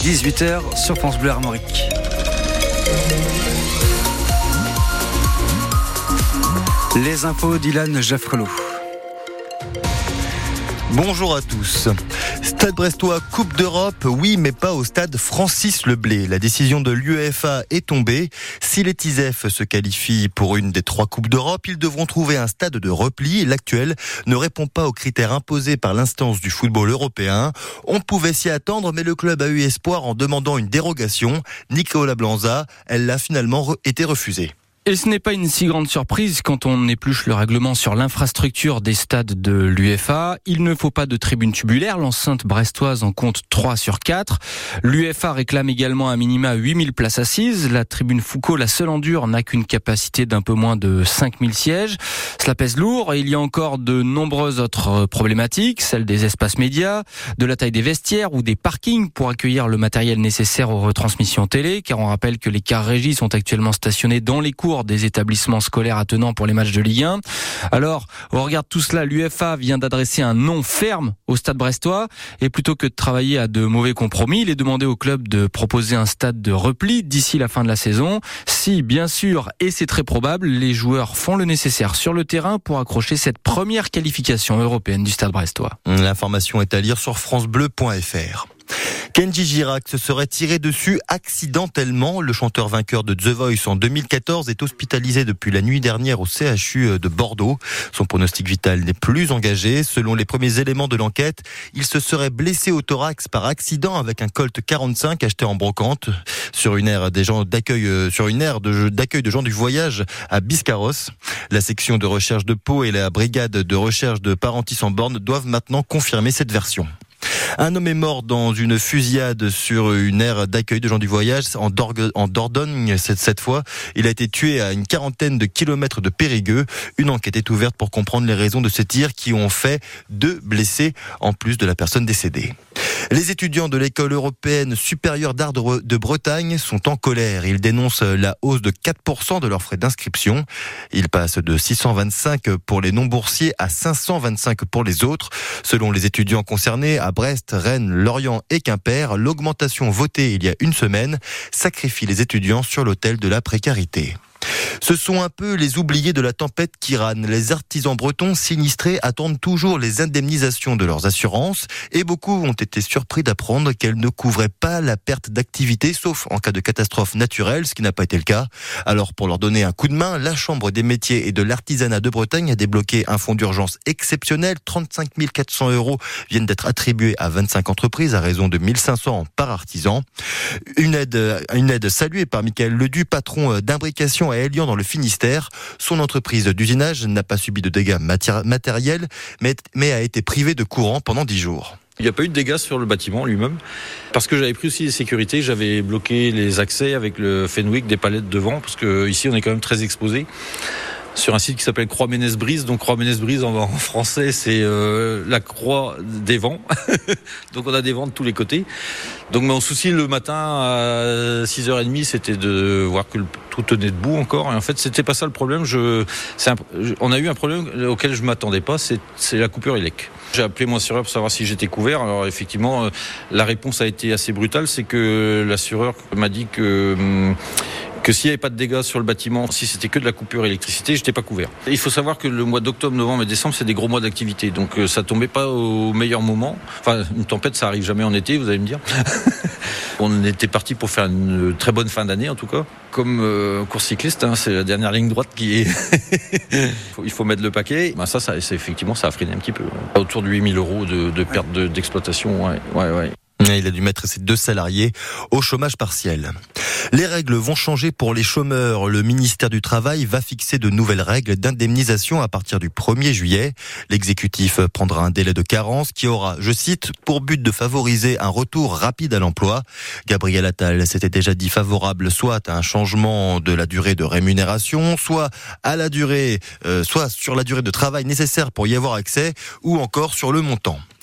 18h sur France Bleu Armorique. Les infos d'Ilan Jaffrelot. Bonjour à tous. Stade Brestois, Coupe d'Europe, oui, mais pas au stade Francis Leblay. La décision de l'UEFA est tombée. Si les Tisef se qualifient pour une des 3 Coupes d'Europe, ils devront trouver un stade de repli. L'actuel ne répond pas aux critères imposés par l'instance du football européen. On pouvait s'y attendre, mais le club a eu espoir en demandant une dérogation. Nicolas Blanza, elle l'a finalement été refusée. Et ce n'est pas une si grande surprise quand on épluche le règlement sur l'infrastructure des stades de l'UEFA. Il ne faut pas de tribune tubulaire. L'enceinte brestoise en compte 3 sur 4. L'UEFA réclame également un minima 8000 places assises. La tribune Foucault, la seule en dur, n'a qu'une capacité d'un peu moins de 5000 sièges. Cela pèse lourd et il y a encore de nombreuses autres problématiques, celles des espaces médias, de la taille des vestiaires ou des parkings pour accueillir le matériel nécessaire aux retransmissions télé, car on rappelle que les cars régies sont actuellement stationnés dans les cours des établissements scolaires attenants pour les matchs de Ligue 1. Alors, au regard de tout cela, l'UEFA vient d'adresser un non ferme au stade brestois et plutôt que de travailler à de mauvais compromis, il est demandé au club de proposer un stade de repli d'ici la fin de la saison. Si, bien sûr, et c'est très probable, les joueurs font le nécessaire sur le terrain pour accrocher cette première qualification européenne du stade brestois. L'information est à lire sur francebleu.fr. Kenji Girac se serait tiré dessus accidentellement. Le chanteur vainqueur de The Voice en 2014 est hospitalisé depuis la nuit dernière au CHU de Bordeaux. Son pronostic vital n'est plus engagé. Selon les premiers éléments de l'enquête, il se serait blessé au thorax par accident avec un Colt 45 acheté en brocante sur une aire d'accueil de gens du voyage à Biscarrosse. La section de recherche de Pau et la brigade de recherche de Parentis en Borne doivent maintenant confirmer cette version. Un homme est mort dans une fusillade sur une aire d'accueil de gens du voyage en Dordogne cette fois. Il a été tué à une quarantaine de kilomètres de Périgueux. Une enquête est ouverte pour comprendre les raisons de ces tirs qui ont fait 2 blessés en plus de la personne décédée. Les étudiants de l'école européenne supérieure d'art de Bretagne sont en colère. Ils dénoncent la hausse de 4% de leurs frais d'inscription. Ils passent de 625 pour les non-boursiers à 525 pour les autres. Selon les étudiants concernés à Brest, Rennes, Lorient et Quimper, l'augmentation votée il y a une semaine sacrifie les étudiants sur l'autel de la précarité. Ce sont un peu les oubliés de la tempête Kiran. Les artisans bretons sinistrés attendent toujours les indemnisations de leurs assurances et beaucoup ont été surpris d'apprendre qu'elles ne couvraient pas la perte d'activité sauf en cas de catastrophe naturelle, ce qui n'a pas été le cas. Alors pour leur donner un coup de main, la Chambre des métiers et de l'artisanat de Bretagne a débloqué un fonds d'urgence exceptionnel. 35 400 € viennent d'être attribués à 25 entreprises à raison de 1500 par artisan. Une aide saluée par Michael Ledu, patron d'imbrication à Elian dans le Finistère. Son entreprise d'usinage n'a pas subi de dégâts matériels, mais a été privée de courant pendant 10 jours. Il n'y a pas eu de dégâts sur le bâtiment lui-même, parce que j'avais pris aussi les sécurités, j'avais bloqué les accès avec le Fenwick, des palettes devant, parce que ici on est quand même très exposé. Sur un site qui s'appelle Croix-Ménès-Brise. Donc Croix-Ménès-Brise en français c'est la croix des vents. Donc on a des vents de tous les côtés. Donc mon souci le matin à 6h30 c'était de voir que tout tenait debout encore. Et en fait c'était pas ça le problème. On a eu un problème auquel je m'attendais pas, c'est la coupure électrique. J'ai appelé mon assureur pour savoir si j'étais couvert. Alors effectivement la réponse a été assez brutale. C'est que l'assureur m'a dit que s'il n'y avait pas de dégâts sur le bâtiment, si c'était que de la coupure d'électricité, j'étais pas couvert. Il faut savoir que le mois d'octobre, novembre et décembre, c'est des gros mois d'activité. Donc ça tombait pas au meilleur moment. Enfin, une tempête, ça arrive jamais en été, vous allez me dire. On était parti pour faire une très bonne fin d'année, en tout cas. Comme course cycliste, c'est la dernière ligne droite qui est... il faut mettre le paquet. Ça effectivement, ça a freiné un petit peu. Autour de 8 000 € de perte d'exploitation, ouais. Il a dû mettre ses 2 salariés au chômage partiel. Les règles vont changer pour les chômeurs. Le ministère du Travail va fixer de nouvelles règles d'indemnisation à partir du 1er juillet. L'exécutif prendra un délai de carence qui aura, je cite, pour but de favoriser un retour rapide à l'emploi. Gabriel Attal s'était déjà dit favorable soit à un changement de la durée de rémunération, soit sur la durée de travail nécessaire pour y avoir accès, ou encore sur le montant.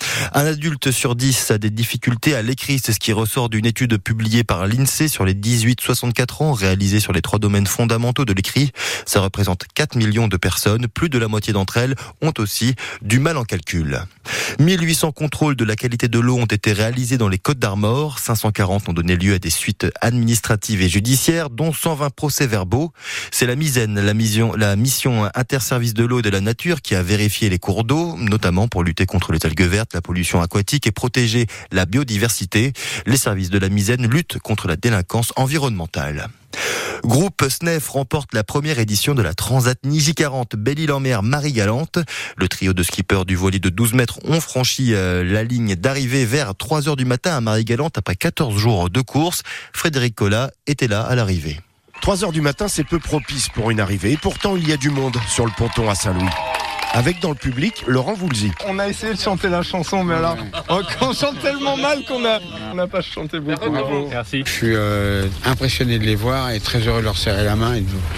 Un adulte sur 10 a des difficultés à l'écrit. C'est ce qui ressort d'une étude publiée par l'INSEE sur les 18-64 ans, réalisée sur les 3 domaines fondamentaux de l'écrit. Ça représente 4 millions de personnes. Plus de la moitié d'entre elles ont aussi du mal en calcul. 1800 contrôles de la qualité de l'eau ont été réalisés dans les Côtes-d'Armor. 540 ont donné lieu à des suites administratives et judiciaires, dont 120 procès-verbaux. C'est la MISEN, la mission interservice de l'eau et de la nature, qui a vérifié les cours d'eau, notamment pour lutter contre les algues vertes, la pollution aquatique et protéger la biodiversité. Les services de la MISEN luttent contre la délinquance environnementale. Groupe SNEF remporte la première édition de la Transat Niji40 Belle-Île-en-Mer Marie-Galante. Le trio de skippers du voilier de 12 mètres ont franchi la ligne d'arrivée vers 3h du matin à Marie-Galante après 14 jours de course. Frédéric Collat était là à l'arrivée. 3h du matin, c'est peu propice pour une arrivée. Et pourtant, il y a du monde sur le ponton à Saint-Louis. Avec dans le public, Laurent Voulzy. On a essayé de chanter la chanson, mais alors, on chante tellement mal qu'on n'a pas chanté beaucoup. Merci. Je suis impressionné de les voir et très heureux de leur serrer la main et de